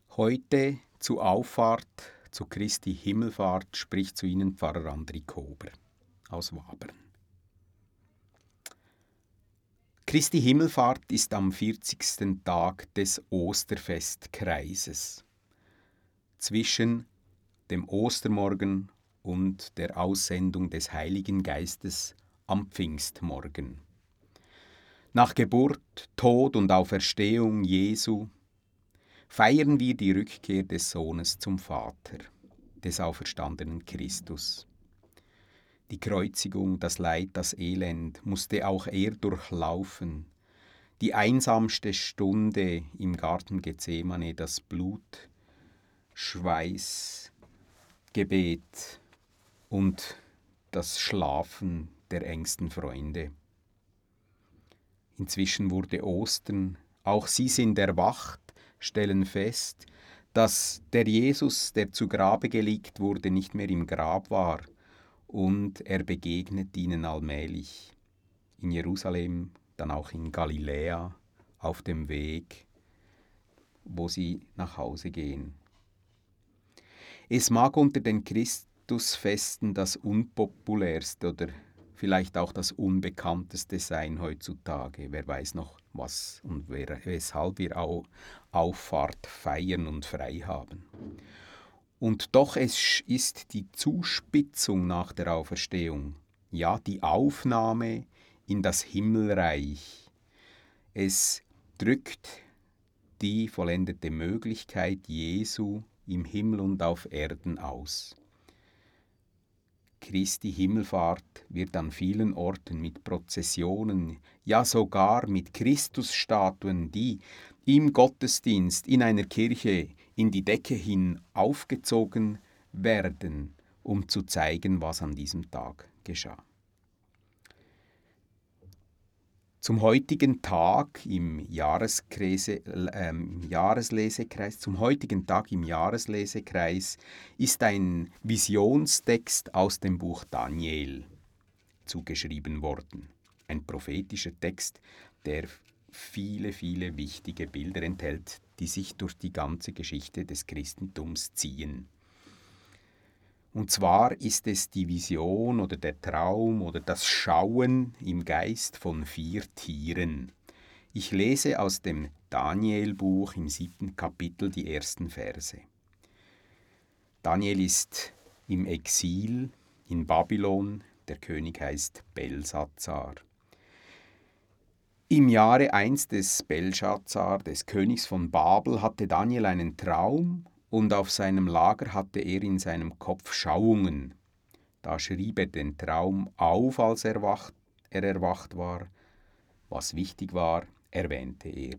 Heute zur Auffahrt zu Christi Himmelfahrt spricht zu Ihnen Pfarrer Andri Kober aus Wabern. Christi Himmelfahrt ist am 40. Tag des Osterfestkreises, zwischen dem Ostermorgen und der Aussendung des Heiligen Geistes am Pfingstmorgen. Nach Geburt, Tod und Auferstehung Jesu feiern wir die Rückkehr des Sohnes zum Vater, des auferstandenen Christus. Die Kreuzigung, das Leid, das Elend musste auch er durchlaufen. Die einsamste Stunde im Garten Gethsemane, das Blut, Schweiß, Gebet und das Schlafen der engsten Freunde. Inzwischen wurde Ostern, auch sie sind erwacht, stellen fest, dass der Jesus, der zu Grabe gelegt wurde, nicht mehr im Grab war, und er begegnet ihnen allmählich in Jerusalem, dann auch in Galiläa, auf dem Weg, wo sie nach Hause gehen. Es mag unter den Christusfesten das unpopulärste oder vielleicht auch das unbekannteste sein heutzutage. Wer weiß noch, was und weshalb wir auch Auffahrt feiern und frei haben. Und doch es ist die Zuspitzung nach der Auferstehung, ja die Aufnahme in das Himmelreich. Es drückt die vollendete Möglichkeit Jesu im Himmel und auf Erden aus. Christi Himmelfahrt wird an vielen Orten mit Prozessionen, ja sogar mit Christusstatuen, die im Gottesdienst in einer Kirche in die Decke hin aufgezogen werden, um zu zeigen, was an diesem Tag geschah. Zum heutigen Tag im Jahreslesekreis ist ein Visionstext aus dem Buch Daniel zugeschrieben worden. Ein prophetischer Text, der viele, viele wichtige Bilder enthält, die sich durch die ganze Geschichte des Christentums ziehen. Und zwar ist es die Vision oder der Traum oder das Schauen im Geist von 4 Tieren. Ich lese aus dem Daniel-Buch im 7. Kapitel die ersten Verse. Daniel ist im Exil in Babylon, der König heißt Belsatzar. Im Jahre 1 des Belshazzar, des Königs von Babel, hatte Daniel einen Traum, und auf seinem Lager hatte er in seinem Kopf Schauungen. Da schrieb er den Traum auf, als er erwacht war. Was wichtig war, erwähnte er.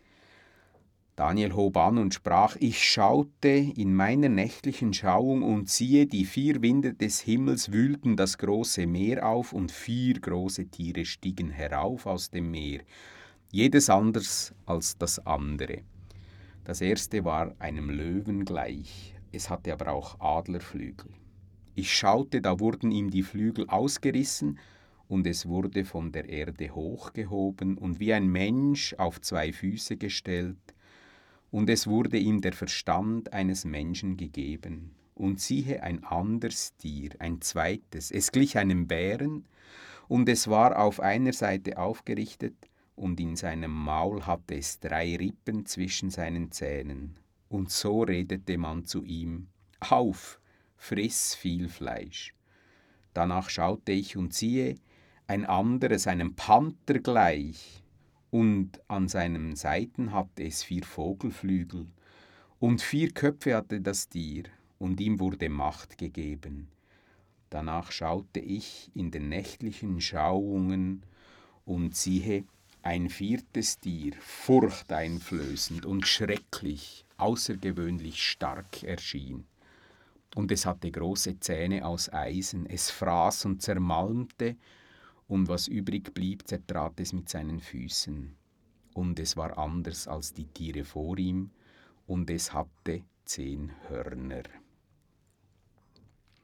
Daniel hob an und sprach: Ich schaute in meiner nächtlichen Schauung, und siehe, die 4 Winde des Himmels wühlten das große Meer auf, und 4 große Tiere stiegen herauf aus dem Meer, jedes anders als das andere. Das erste war einem Löwen gleich, es hatte aber auch Adlerflügel. Ich schaute, da wurden ihm die Flügel ausgerissen, und es wurde von der Erde hochgehoben und wie ein Mensch auf 2 Füße gestellt, und es wurde ihm der Verstand eines Menschen gegeben. Und siehe, ein anderes Tier, ein zweites, es glich einem Bären, und es war auf einer Seite aufgerichtet, und in seinem Maul hatte es 3 Rippen zwischen seinen Zähnen. Und so redete man zu ihm: Auf, friss viel Fleisch. Danach schaute ich, und siehe, ein anderes, einem Panther gleich, und an seinen Seiten hatte es 4 Vogelflügel, und 4 Köpfe hatte das Tier, und ihm wurde Macht gegeben. Danach schaute ich in den nächtlichen Schauungen, und siehe, ein 4. Tier, furchteinflößend und schrecklich, außergewöhnlich stark erschien. Und es hatte große Zähne aus Eisen, es fraß und zermalmte, und was übrig blieb, zertrat es mit seinen Füßen. Und es war anders als die Tiere vor ihm, und es hatte 10 Hörner.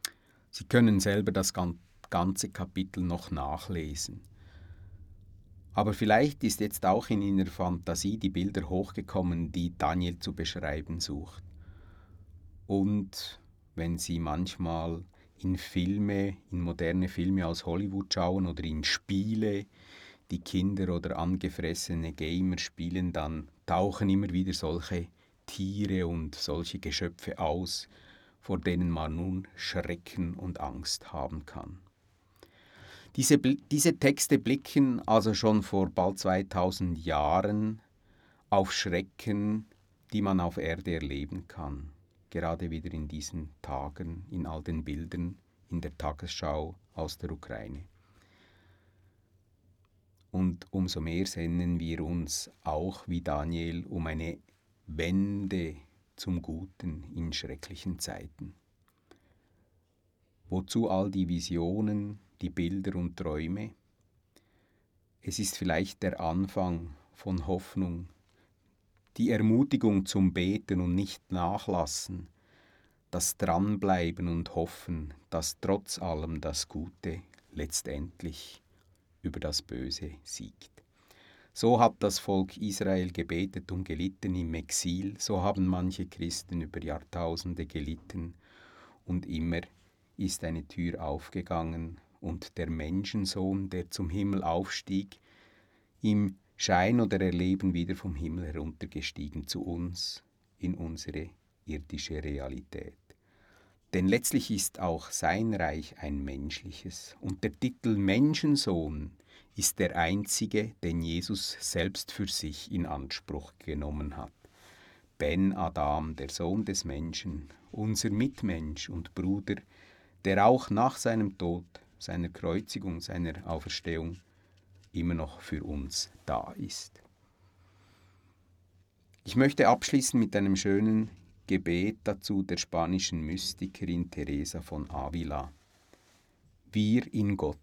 Sie können selber das ganze Kapitel noch nachlesen. Aber vielleicht ist jetzt auch in Ihrer Fantasie die Bilder hochgekommen, die Daniel zu beschreiben sucht. Und wenn Sie manchmal in Filme, in moderne Filme aus Hollywood schauen oder in Spiele, die Kinder oder angefressene Gamer spielen, dann tauchen immer wieder solche Tiere und solche Geschöpfe aus, vor denen man nun Schrecken und Angst haben kann. Diese Texte blicken also schon vor bald 2000 Jahren auf Schrecken, die man auf Erde erleben kann. Gerade wieder in diesen Tagen, in all den Bildern, in der Tagesschau aus der Ukraine. Und umso mehr sehnen wir uns auch wie Daniel um eine Wende zum Guten in schrecklichen Zeiten. Wozu all die Visionen, die Bilder und Träume? Es ist vielleicht der Anfang von Hoffnung, die Ermutigung zum Beten und nicht nachlassen, das Dranbleiben und Hoffen, dass trotz allem das Gute letztendlich über das Böse siegt. So hat das Volk Israel gebetet und gelitten im Exil, so haben manche Christen über Jahrtausende gelitten und immer ist eine Tür aufgegangen und der Menschensohn, der zum Himmel aufstieg, im Schein oder Erleben wieder vom Himmel heruntergestiegen zu uns in unsere irdische Realität. Denn letztlich ist auch sein Reich ein menschliches und der Titel Menschensohn ist der einzige, den Jesus selbst für sich in Anspruch genommen hat. Ben Adam, der Sohn des Menschen, unser Mitmensch und Bruder, der auch nach seinem Tod, seiner Kreuzigung, seiner Auferstehung immer noch für uns da ist. Ich möchte abschließen mit einem schönen Gebet dazu der spanischen Mystikerin Teresa von Avila. Wir in Gott.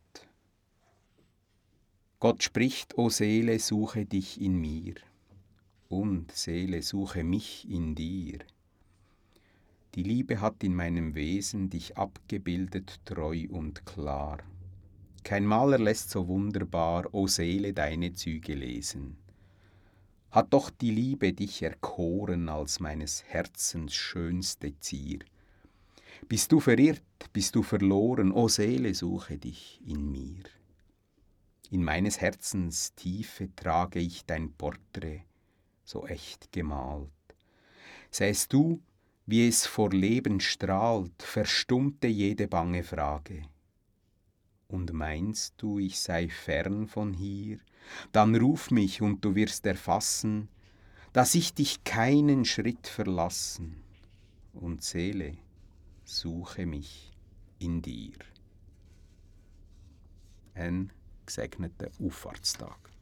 Gott spricht, o Seele, suche dich in mir, und Seele, suche mich in dir. Die Liebe hat in meinem Wesen dich abgebildet, treu und klar. Kein Maler lässt so wunderbar, o Seele, deine Züge lesen. Hat doch die Liebe dich erkoren als meines Herzens schönste Zier. Bist du verirrt, bist du verloren, o Seele, suche dich in mir. In meines Herzens Tiefe trage ich dein Porträt, so echt gemalt. Sähst du, wie es vor Leben strahlt, verstummte jede bange Frage. Und meinst du, ich sei fern von hier, dann ruf mich und du wirst erfassen, dass ich dich keinen Schritt verlassen, und Seele, suche mich in dir. Ein gesegneter Auffahrtstag.